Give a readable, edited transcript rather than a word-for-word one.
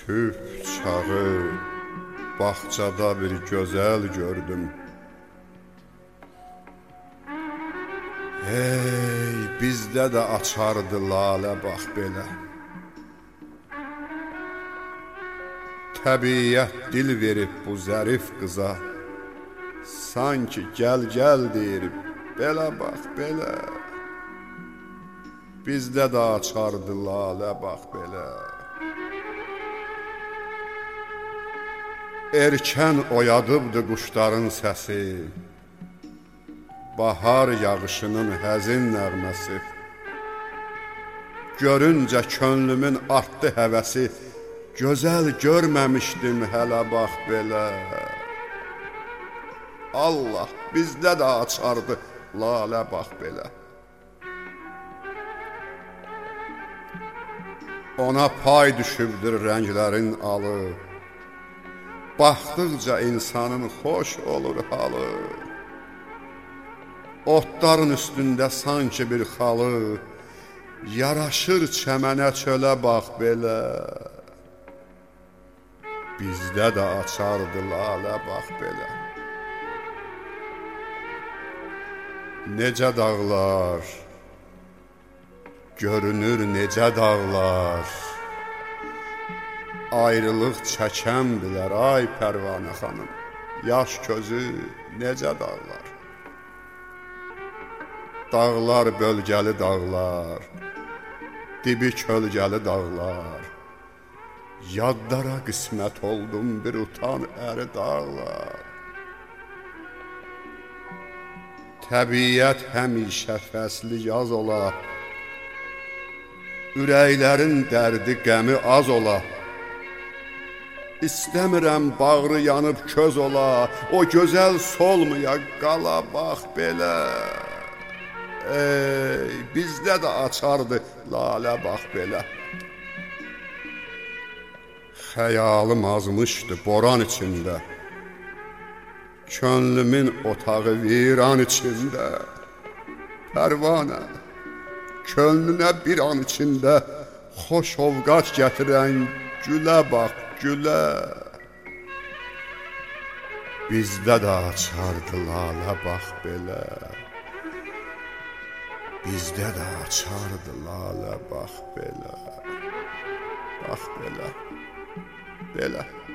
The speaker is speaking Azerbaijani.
Sübh çağı bağçada bir gözəl gördüm. Hey, bizdə də açardı lalə bax belə. Təbiət dil verib bu zərif qıza, sanki gəl gəl deyir, belə bax belə. Bizdə də açardı lalə bax belə. Erkən oyadıbdı quşların səsi, bahar yağışının həzin nəğməsi. Görüncə könlümün artdı həvəsi, gözəl görməmişdim hələ bax belə. Allah bizdə də açardı lalə bax belə. Ona pay düşübdür rənglərin alı, baxdıqca insanın xoş olur halı. Otların üstündə sanki bir xalı, yaraşır çəmənə çölə bax belə. Bizdə də açardı lalə bax belə. Necə dağlar, görünür necə dağlar, ayrılıq çəkən bilər ay Pərvanə xanım, yaş közü necə dağlar. Dağlar bölgəli dağlar, dibi kölgəli dağlar, yadlara qismət oldum bir utan əri dağlar. Təbiət həmişə fəsli yaz ola, ürəklərin dərdi qəmi az ola. İstəmirəm bağrı yanıb köz ola, o gözəl solmaya qala bax belə. Ey, bizdə də açardı lalə bax belə. Xəyalım azmışdı boran içində, könlümün otağı viran içində. Pərvanə, könlünə bir an içində xoş ovqat gətirən gülə bax gülə. Bizdə də açardı lalə bax belə. Bizdə də açardı lalə bax belə. Bax belə, belə.